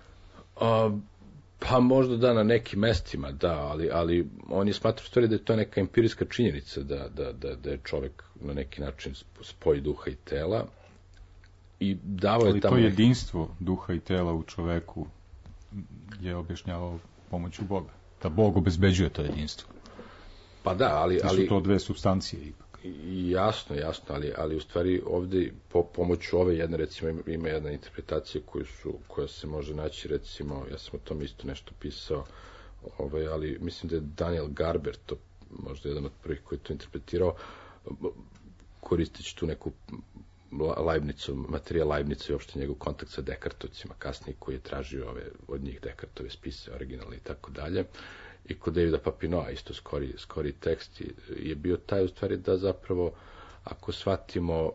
Pa možda da, na nekim mestima, da, ali on je smatrao stvari da je to neka empirijska činjenica, da je čovek na neki način spoj duha i tela, i davao je tamo... Ali to jedinstvo duha i tela u čoveku je objašnjavao pomoću Boga. Da Bog obezbeđuje to jedinstvo. Pa da, ali su to dve supstancije ipak. Jasno, ali u stvari ovde pomoću ove jedne, recimo, ima jedna interpretacija koja se može naći, recimo, ja sam o tom isto nešto pisao, ali mislim da je Daniel Garber, to možda jedan od prvih koji je to interpretirao, koristeći tu neku materijal Leibniza i uopšte njegov kontakt sa Descartovcima kasnije, koji je tražio od njih Descartove spise, originalne i tako dalje. I kod Davida Papinoa, isto skori tekst, je bio taj u stvari da zapravo, ako shvatimo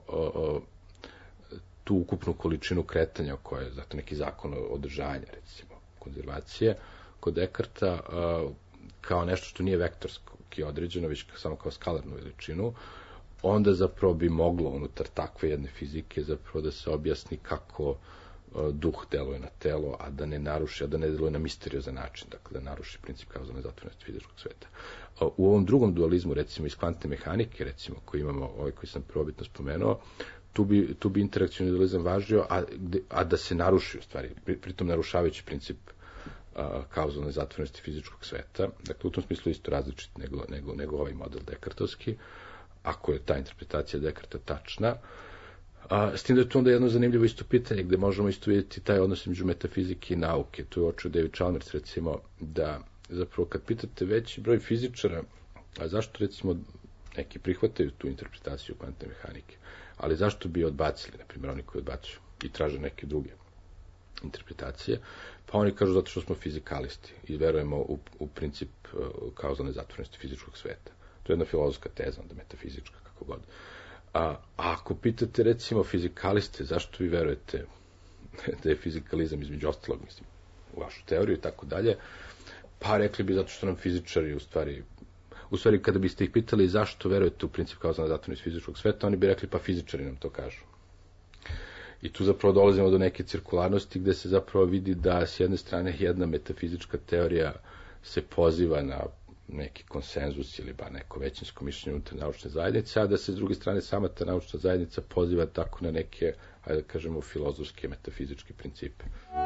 tu ukupnu količinu kretanja, koja je zato neki zakon održanja, recimo, konzervacije, kod Descartesa, kao nešto što nije vektorski određeno, već samo kao skalarnu veličinu, onda zapravo bi moglo unutar takve jedne fizike zapravo da se objasni kako duh deluje na telo, a da ne naruši, a da ne deluje na misteriozan način, dakle da naruši princip kauzalne zatvorenosti fizičkog sveta. U ovom drugom dualizmu, recimo iz kvantne mehanike, recimo, koji imamo, koji sam prvobitno spomenuo, tu bi interakcioni dualizam važio, a da se naruši, u stvari, pritom narušavajući princip kauzalne zatvorenosti fizičkog sveta. Dakle, u tom smislu isto različit nego ovaj model Descartovski, ako je ta interpretacija Descartesa tačna. S tim da je to onda jedno zanimljivo isto pitanje, gde možemo isto vidjeti taj odnos između metafizike i nauke. Tu je očeo David Chalmers, recimo, da zapravo kad pitate veći broj fizičara, a zašto, recimo, Neki prihvataju tu interpretaciju kvantne mehanike. Ali zašto bi odbacili, na primjer, oni koji odbacuju i traže neke druge interpretacije? Pa oni kažu zato što smo fizikalisti i verujemo u princip kauzalne zatvorenosti fizičkog sveta. To je jedna filozofska teza, onda metafizička, kako god. A ako pitate, recimo, fizikaliste, zašto vi verujete da je fizikalizam između ostalog, mislim, u vašu teoriju i tako dalje, pa rekli bi zato što nam fizičari, u stvari, kada biste ih pitali zašto verujete u princip kauzalne zatvorenosti fizičkog sveta, oni bi rekli pa fizičari nam to kažu. I tu zapravo dolazimo do neke cirkularnosti gde se zapravo vidi da s jedne strane jedna metafizička teorija se poziva na neki konsenzus ili ba neko većinsko mišljenje unutar naučne zajednice, a da se s druge strane sama ta naučna zajednica poziva tako na neke, hajde da kažemo, filozofske, metafizičke principe.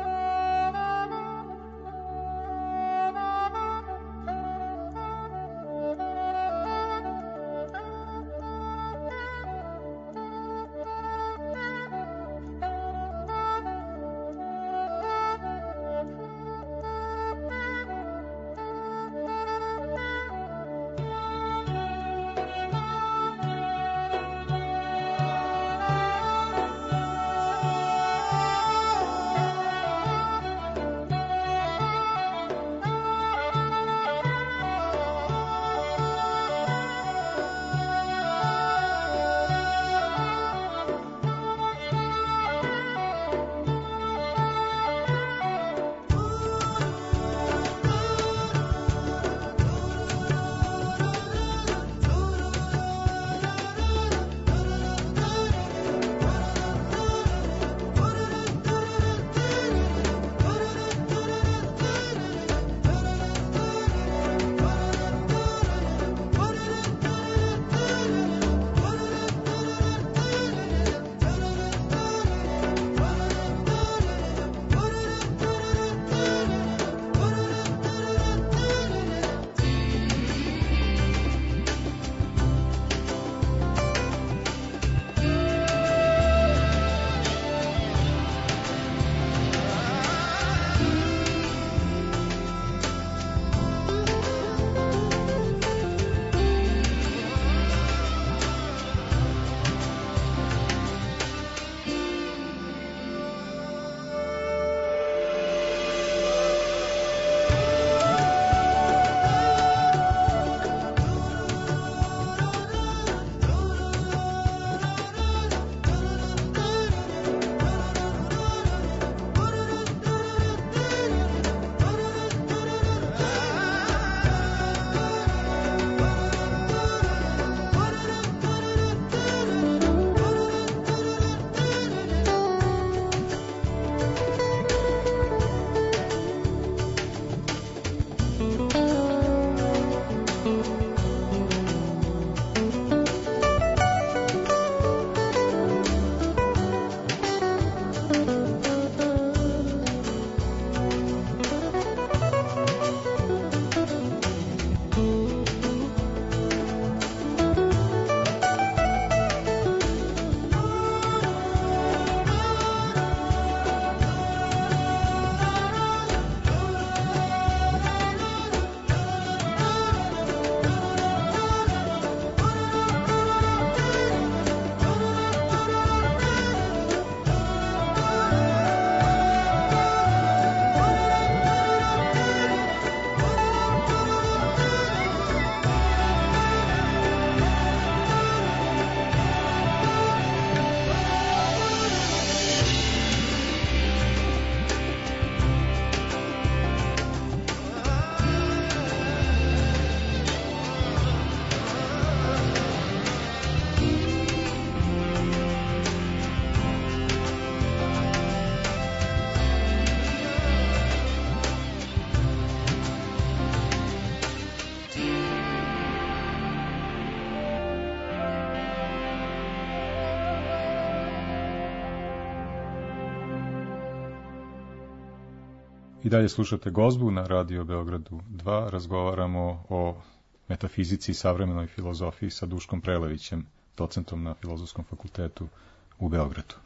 I dalje slušate Gozbu na Radio Beogradu 2. Razgovaramo o metafizici i savremenoj filozofiji sa Duškom Prelevićem, docentom na Filozofskom fakultetu u Beogradu.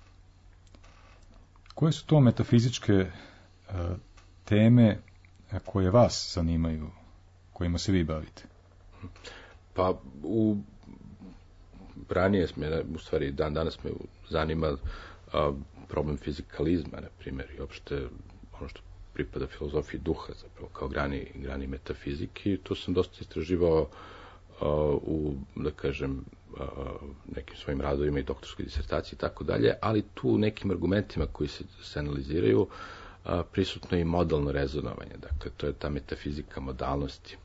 Koje su to metafizičke teme koje vas zanimaju, kojima se vi bavite? Pa ranije u stvari danas me zanima problem fizikalizma, na primjer, i uopšte ono što pripada filozofiji duha, zapravo kao grani metafizike, i to sam dosta istraživao u, da kažem, nekim svojim radovima i doktorskoj disertaciji i tako dalje, ali tu nekim argumentima koji se analiziraju prisutno je i modalno rezonovanje. Dakle, to je ta metafizika modalnosti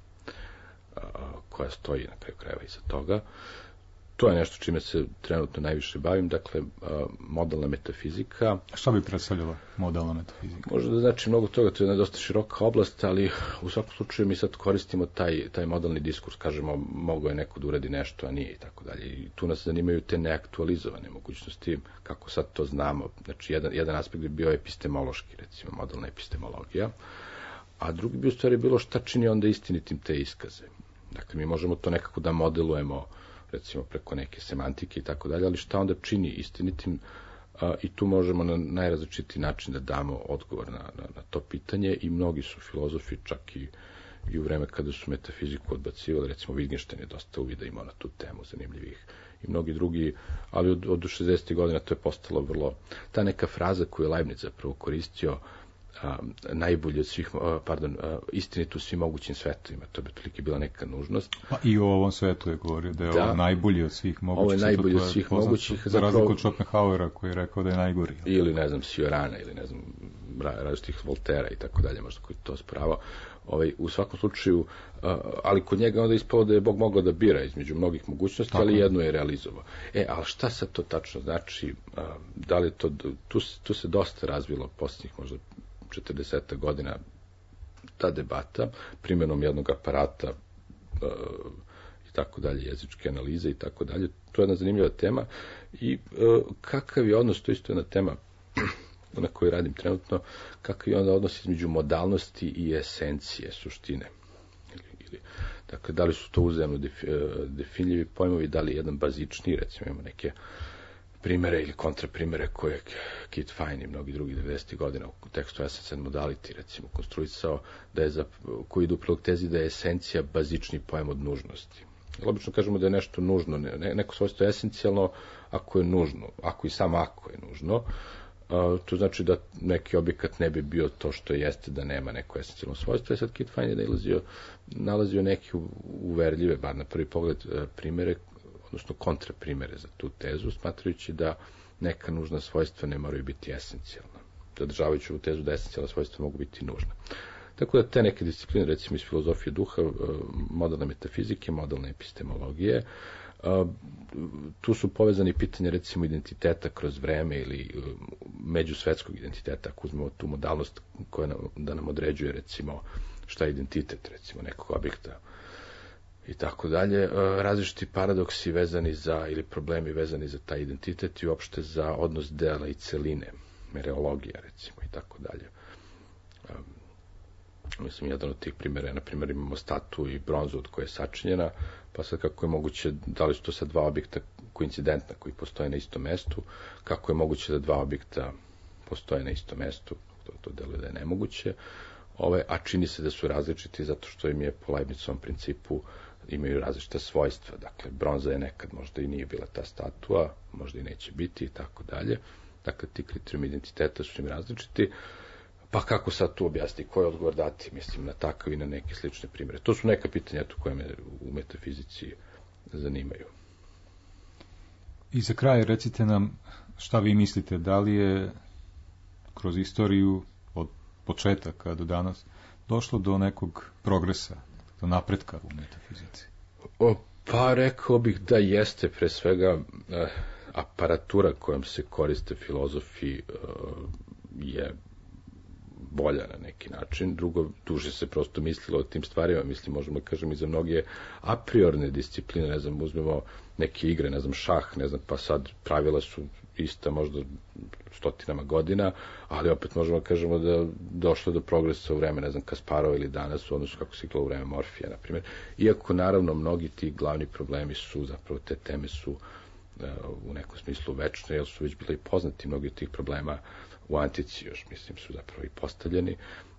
koja stoji na kraju krajeva iza toga. To je nešto čime se trenutno najviše bavim, dakle, modalna metafizika. Šta bi predstavljala modalna metafizika? Može da znači mnogo toga, to je jedna dosta široka oblast, ali u svakom slučaju mi sad koristimo taj modalni diskurs, kažemo, mogao je neko da uradi nešto, a nije i tako dalje. I tu nas zanimaju te neaktualizovane mogućnosti, kako sad to znamo. Znači, jedan aspekt bi bio epistemološki, recimo, modalna epistemologija, a drugi bi u stvari bilo šta čini onda istinitim te iskaze. Dakle, mi možemo to nekako da modelujemo, recimo preko neke semantike i tako dalje, ali šta onda čini istinitim, i tu možemo na najrazličitiji način da damo odgovor na to pitanje, i mnogi su filozofi, čak i u vreme kada su metafiziku odbacivali, recimo Wittgenstein je dosta uvida imao na tu temu zanimljivih, i mnogi drugi, ali od 60. godina to je postalo vrlo, ta neka fraza koju je Leibniz zapravo koristio, najbolji od svih, istinit u svim mogućim svetovima. To bi otprilike bila neka nužnost. Pa i o ovom svetu je govorio, da je ovo najbolji od svih mogućih. Ovo je najbolji od svih mogućih. Za razliku od Schopenhauera koji je rekao da je najgori. Ili, ne znam, Ciorana, ili, ne znam, različitih Voltera i tako dalje, možda koji to spravao. U svakom slučaju, ali kod njega onda ispalo da je Bog mogao da bira između mnogih mogućnosti, tako, ali jednu je realizovao. Ali šta sad to tačno znači? Da li to, tu se dosta razvilo posljednjih možda 40 godina ta debata, primjenom jednog aparata i tako dalje, jezičke analize i tako dalje. To je jedna zanimljiva tema. I kakav je odnos, to isto je jedna tema na kojoj radim trenutno, kakav je onda odnos između modalnosti i esencije, suštine. Dakle, da li su to uzajamno definljivi pojmovi, da li jedan bazičniji, recimo imamo neke primere ili kontraprimere koje Kit Fine i mnogi drugi 90. godina u tekstu Essence and Modality, recimo, konstruisao, koji idu u prilog tezi da je esencija bazični pojam od nužnosti. Obično kažemo da je nešto nužno, neko svojstvo je esencijalno ako je nužno, ako i samo ako je nužno. To znači da neki objekat ne bi bio to što jeste da nema neko esencijalno svojstvo. Sad Kit Fine je nalazio neke uverljive, bar na prvi pogled, primere, odnosno kontraprimere za tu tezu, smatrajući da neka nužna svojstva ne moraju biti esencijalna. Zadržavajući ovu tezu da esencijalna svojstva mogu biti nužna. Tako da te neke discipline, recimo iz filozofije duha, modalne metafizike, modalne epistemologije, tu su povezani pitanja, recimo, identiteta kroz vreme ili međusvetskog identiteta, ako uzmemo tu modalnost koja da nam određuje, recimo, šta je identitet, recimo, nekog objekta i tako dalje, različiti paradoksi vezani ili problemi vezani za taj identitet i uopšte za odnos dela i celine, mereologija, recimo, i tako dalje. Mislim, jedan od tih primjera je, na primjer, imamo statu i bronzu od koje je sačinjena, pa sad kako je moguće, da li su to sad dva objekta koincidentna koji postoje na istom mestu, kako je moguće da dva objekta postoje na istom mestu, to deluje da je nemoguće, a čini se da su različiti zato što im je po Leibnizovom principu imaju različita svojstva. Dakle, bronza je nekad možda i nije bila ta statua, možda i neće biti i tako dalje. Dakle, ti kriterijumi identiteta su im različiti. Pa kako sad tu objasniti, koji odgovor dati, mislim, na takav i na neke slične primjere. To su neka pitanja koje me u metafizici zanimaju. I za kraj recite nam šta vi mislite, da li je kroz istoriju od početaka do danas došlo do nekog progresa, do napretka u metafizici? Pa rekao bih da jeste, pre svega aparatura kojom se koriste filozofi je bolja na neki način. Drugo, duže se prosto mislilo o tim stvarima, mislim, možemo da kažem i za mnoge a priorne discipline, ne znam, uzmemo neke igre, ne znam, šah, ne znam, pa sad pravila su ista možda stotinama godina, ali opet možemo da kažemo da došlo do progresa u vreme, ne znam, Kasparova ili danas, u odnosu kako se igralo u vreme Morfija, na primjer. Iako, naravno, mnogi ti glavni problemi su, zapravo te teme su u nekom smislu večne, jer su već bili poznati mnogi od tih problema u antici, još mislim su zapravo i postavljeni,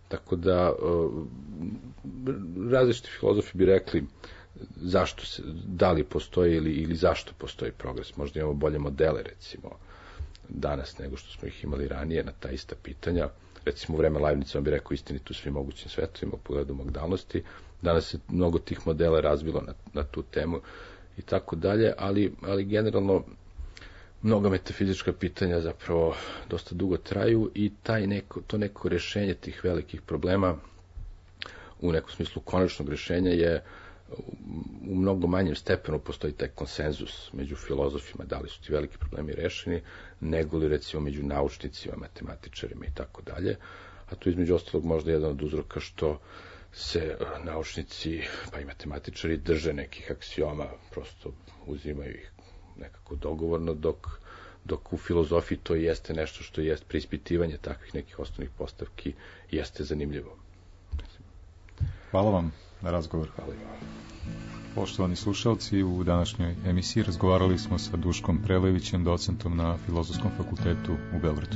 Tako da različiti filozofi bi rekli da li postoji ili zašto postoji progres. Možda imamo bolje modele, recimo, danas nego što smo ih imali ranije na ta ista pitanja. Recimo, u vreme Leibnica on bi rekao istinitu svim mogućim svetovima u pogledu modalnosti. Danas se mnogo tih modela razvilo na tu temu i tako dalje, ali generalno mnoga metafizička pitanja zapravo dosta dugo traju i to neko rešenje tih velikih problema u nekom smislu konačnog rešenja je u mnogo manjem stepenu postoji taj konsenzus među filozofima, da li su ti veliki problemi rešeni, nego li recimo među naučnicima, matematičarima i tako dalje. A tu između ostalog možda jedan od uzroka što se naučnici pa i matematičari drže nekih aksioma, prosto uzimaju ih nekako dogovorno, dok u filozofiji to jeste nešto što jeste preispitivanje takvih nekih osnovnih postavki jeste zanimljivo. Hvala vam na razgovor. Hvala i vam. Poštovani slušalci, u današnjoj emisiji razgovarali smo sa Duškom Prelevićem, docentom na Filozofskom fakultetu u Beogradu.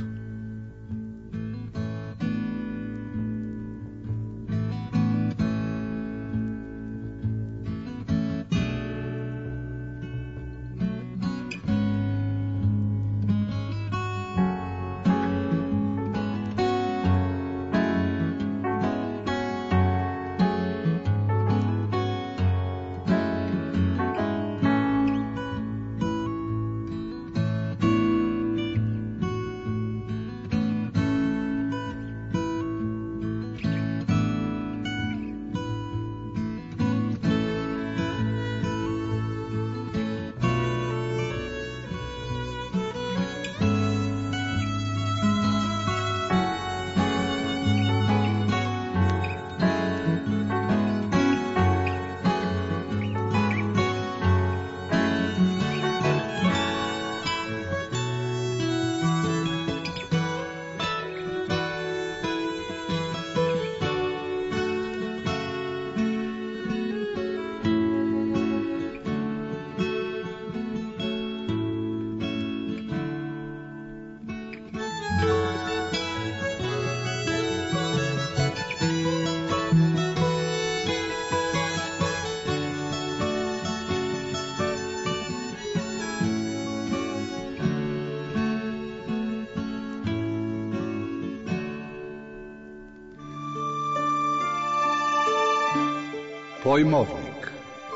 Pojmovnik.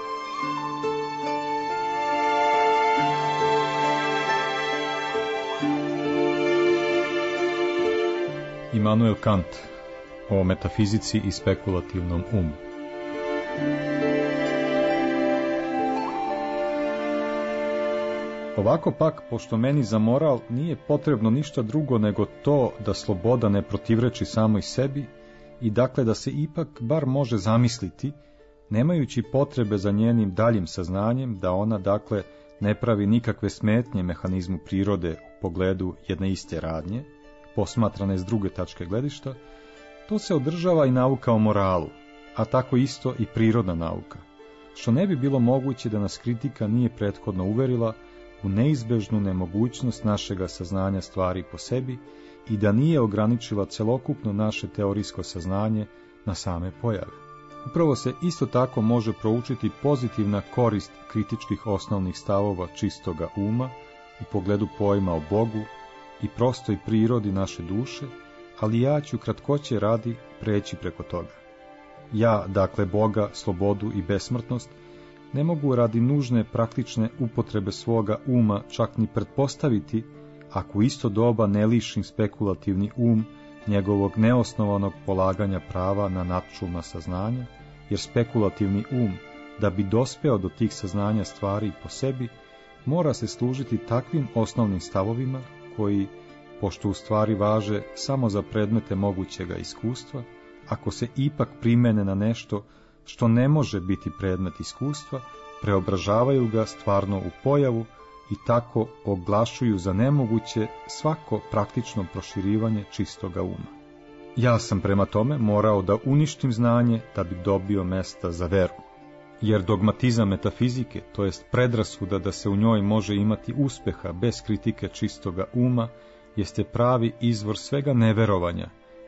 Immanuel Kant o metafizici i spekulativnom umu. Ovako pak, pošto meni za moral nije potrebno ništa drugo nego to da sloboda ne protivreči samoj sebi i dakle da se ipak bar može zamisliti, nemajući potrebe za njenim daljim saznanjem, da ona dakle ne pravi nikakve smetnje mehanizmu prirode u pogledu jedne iste radnje, posmatrane s druge tačke gledišta, to se održava i nauka o moralu, a tako isto i prirodna nauka, što ne bi bilo moguće da nas kritika nije prethodno uverila u neizbežnu nemogućnost našega saznanja stvari po sebi i da nije ograničila celokupno naše teorijsko saznanje na same pojave. Upravo se isto tako može proučiti pozitivna korist kritičkih osnovnih stavova čistoga uma u pogledu pojma o Bogu i prostoj prirodi naše duše, ali ja ću kratkoće radi preći preko toga. Ja, dakle Boga, slobodu i besmrtnost, ne mogu radi nužne praktične upotrebe svoga uma čak ni pretpostaviti, ako isto doba ne lišim spekulativni um njegovog neosnovanog polaganja prava na nadčulna saznanja, jer spekulativni um, da bi dospeo do tih saznanja stvari po sebi, mora se služiti takvim osnovnim stavovima koji, pošto u stvari važe samo za predmete mogućega iskustva, ako se ipak primene na nešto što ne može biti predmet iskustva, preobražavaju ga stvarno u pojavu i tako oglašuju za nemoguće svako praktično proširivanje čistoga uma. Ja sam prema tome morao da uništim znanje da bi dobio mesta za veru, jer dogmatizam metafizike, to jest predrasuda da se u njoj može imati uspeha bez kritike čistoga uma, jeste pravi izvor svega neverovanja,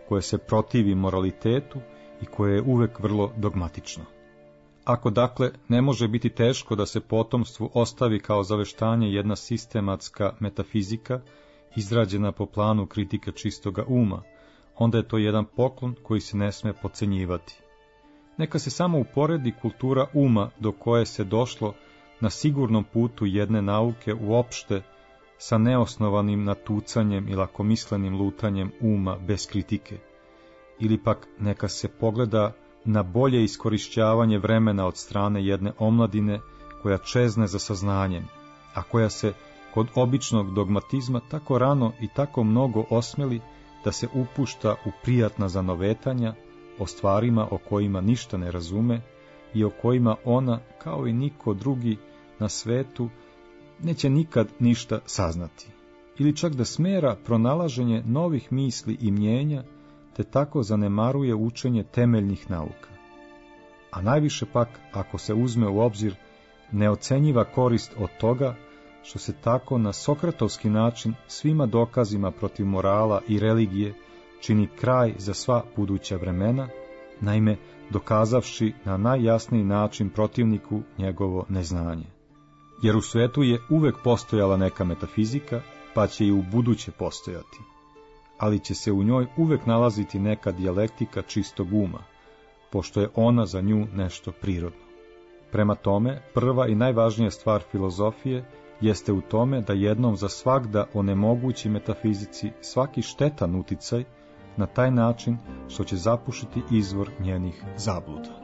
koje se protivi moralitetu i koje je uvek vrlo dogmatično. Ako dakle ne može biti teško da se potomstvu ostavi kao zaveštanje jedna sistematska metafizika, izrađena po planu kritike čistoga uma, onda je to jedan poklon koji se ne sme podcenjivati. Neka se samo uporedi kultura uma do koje se došlo na sigurnom putu jedne nauke uopšte sa neosnovanim natucanjem i lakomislenim lutanjem uma bez kritike, ili pak neka se pogleda na bolje iskorišćavanje vremena od strane jedne omladine koja čezne za saznanjem, a koja se kod običnog dogmatizma tako rano i tako mnogo osmeli da se upušta u prijatna zanovetanja o stvarima o kojima ništa ne razume i o kojima ona, kao i niko drugi na svetu, neće nikad ništa saznati, ili čak da smera pronalaženje novih misli i mnjenja, te tako zanemaruje učenje temeljnih nauka. A najviše pak, ako se uzme u obzir, neocenjiva korist od toga što se tako na sokratovski način svima dokazima protiv morala i religije čini kraj za sva buduća vremena, naime dokazavši na najjasniji način protivniku njegovo neznanje. Jer u svetu je uvek postojala neka metafizika, pa će i u buduće postojati, ali će se u njoj uvek nalaziti neka dijalektika čistog uma, pošto je ona za nju nešto prirodno. Prema tome, prva i najvažnija stvar filozofije jeste u tome da jednom za svagda onemogući metafizici svaki štetan uticaj na taj način što će zapušiti izvor njenih zabluda.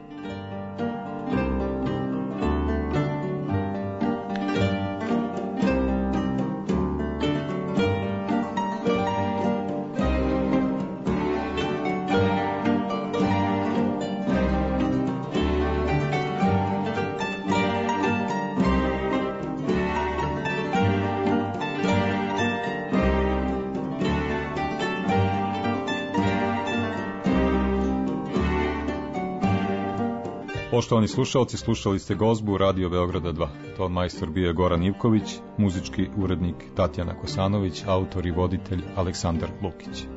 Poštovani slušalci, slušali ste Gozbu Radio Beograda 2. Ton majstor bio je Goran Ivković, muzički urednik Tatjana Kosanović, autor i voditelj Aleksandar Lukić.